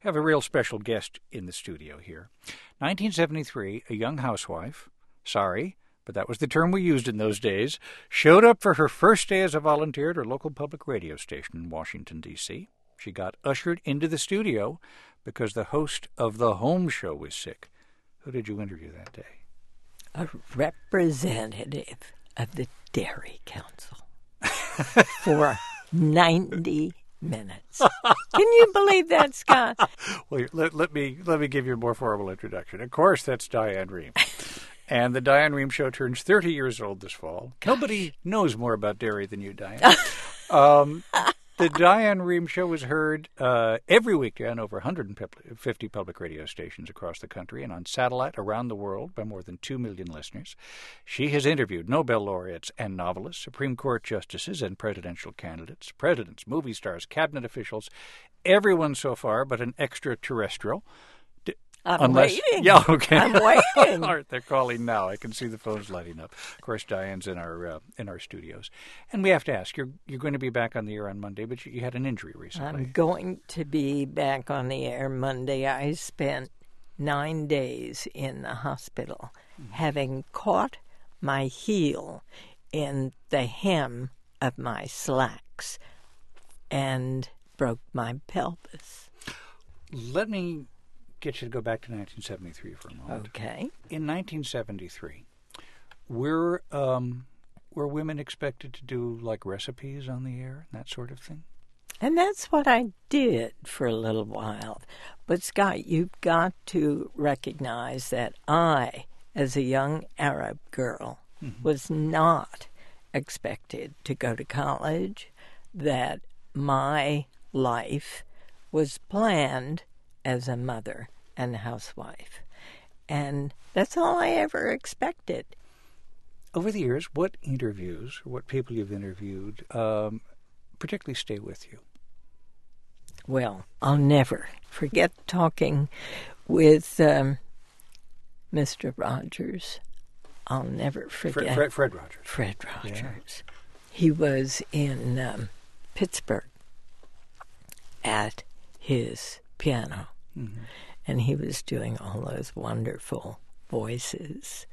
have a real special guest in the studio here. 1973, a young housewife, sorry, but that was the term we used in those days, showed up for her first day as a volunteer at her local public radio station in Washington, D.C. She got ushered into the studio because the host of The Home Show was sick. Who did you interview that day? A representative of the Dairy Council for 90 minutes. Can you believe that, Scott? Well, let me give you a more formal introduction. Of course, that's Diane Rehm. And the Diane Rehm Show turns 30 years old this fall. Gosh. Nobody knows more about dairy than you, Diane. The Diane Rehm Show was heard every weekday on over 150 public radio stations across the country and on satellite around the world by more than 2 million listeners. She has interviewed Nobel laureates and novelists, Supreme Court justices and presidential candidates, presidents, movie stars, cabinet officials, everyone so far but an extraterrestrial. I'm waiting. Yeah, okay. I'm waiting. All right, they're calling now. I can see the phones lighting up. Of course, Diane's in our studios, and we have to ask. You're going to be back on the air on Monday, but you had an injury recently. I'm going to be back on the air Monday. I spent 9 days in the hospital, having caught my heel in the hem of my slacks, and broke my pelvis. Let me get you to go back to 1973 for a moment. Okay. In 1973, were women expected to do like recipes on the air and that sort of thing? And that's what I did for a little while. But Scott, you've got to recognize that I, as a young Arab girl, was not expected to go to college, that my life was planned as a mother and housewife. And that's all I ever expected. Over the years, what interviews, or what people you've interviewed, particularly stay with you? Well, I'll never forget talking with Mr. Rogers. I'll never forget. Fred Rogers. Fred Rogers. Yeah. He was in Pittsburgh at his piano. Mm-hmm. And he was doing all those wonderful voices.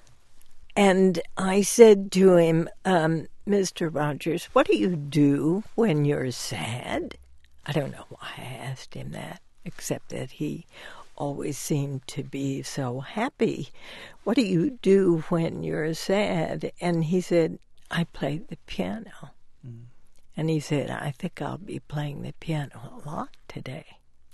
And I said to him, Mr. Rogers, what do you do when you're sad? I don't know why I asked him that, except that he always seemed to be so happy. What do you do when you're sad? And he said, I play the piano. Mm. And he said, I think I'll be playing the piano a lot today.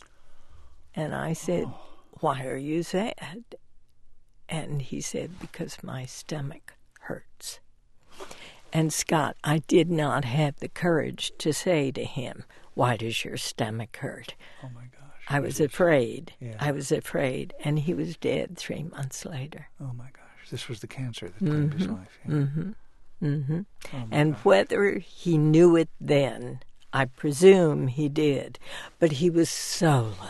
And I said, why are you sad? And he said, because my stomach hurts. And Scott, I did not have the courage to say to him, why does your stomach hurt? Oh, my gosh. I was afraid. Yeah. I was afraid. And he was dead 3 months later. Oh, my gosh. This was the cancer that claimed his life. Yeah. Mm-hmm. Mm-hmm. Oh, and gosh. Whether he knew it then, I presume he did. But he was so lovely.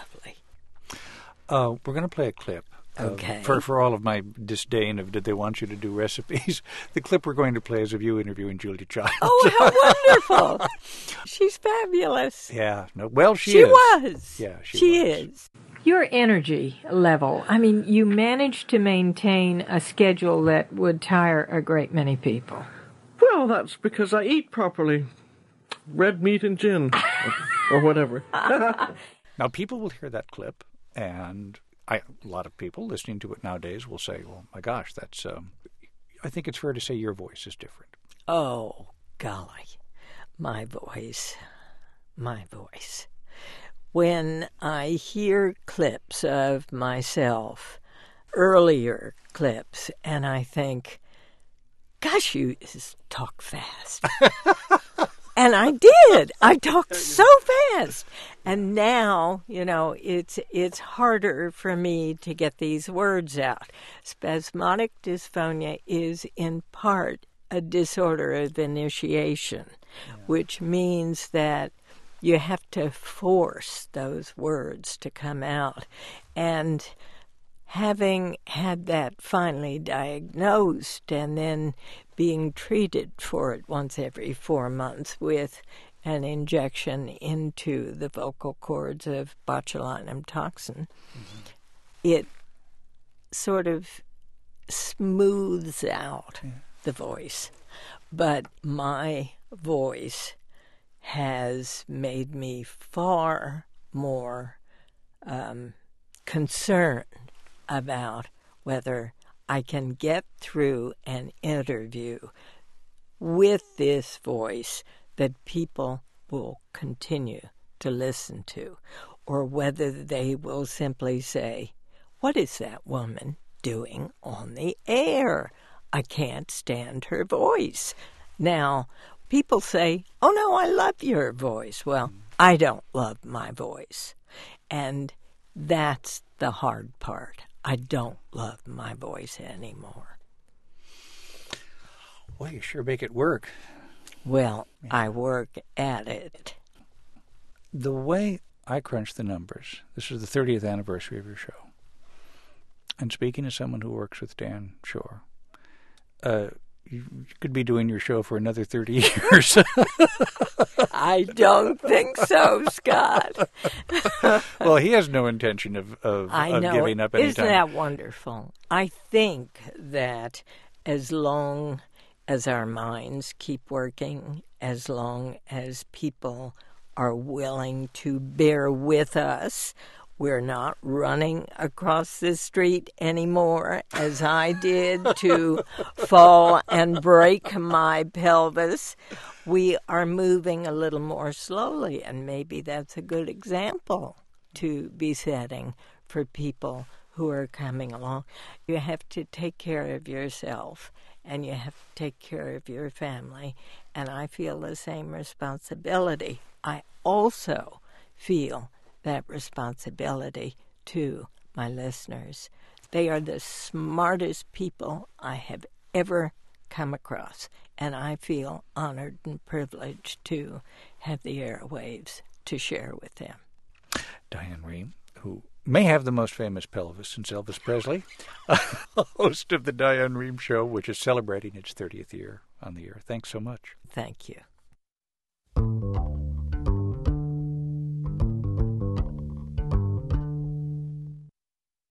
We're going to play a clip. Okay. For all of my disdain of did they want you to do recipes, the clip we're going to play is of you interviewing Julia Childs. Oh, how wonderful. She's fabulous. Yeah. No, well, she is. was. Yeah, she was. is. Your energy level, I mean, you managed to maintain a schedule that would tire a great many people. Well, that's because I eat properly. Red meat and gin, or whatever. Now, people will hear that clip, and a lot of people listening to it nowadays will say, well, my gosh, that's, I think it's fair to say your voice is different. Oh, golly, my voice. When I hear clips of myself, earlier clips, and I think, gosh, you talk fast. And I did. I talked so fast. And now, it's harder for me to get these words out. Spasmodic dysphonia is in part a disorder of initiation, which means that you have to force those words to come out. And having had that finally diagnosed and then being treated for it once every 4 months with an injection into the vocal cords of botulinum toxin, it sort of smooths out the voice. But my voice has made me far more concerned about whether I can get through an interview with this voice that people will continue to listen to, or whether they will simply say, "What is that woman doing on the air? I can't stand her voice." Now, people say, "Oh no, I love your voice." Well, I don't love my voice. And that's the hard part. I don't love my voice anymore. Well, you sure make it work. Well, I work at it. The way I crunch the numbers, this is the 30th anniversary of your show. And speaking as someone who works with Dan Shore, you could be doing your show for another 30 years. I don't think so, Scott. Well, he has no intention of giving up any Isn't time. that wonderful? I think that as long as our minds keep working, as long as people are willing to bear with us, we're not running across the street anymore, as I did, to fall and break my pelvis. We are moving a little more slowly, and maybe that's a good example to be setting for people who are coming along. You have to take care of yourself, and you have to take care of your family, and I feel the same responsibility. I also feel that responsibility to my listeners. They are the smartest people I have ever come across, and I feel honored and privileged to have the airwaves to share with them. Diane Rehm, who may have the most famous pelvis since Elvis Presley, host of the Diane Rehm Show, which is celebrating its 30th year on the air. Thanks so much. Thank you.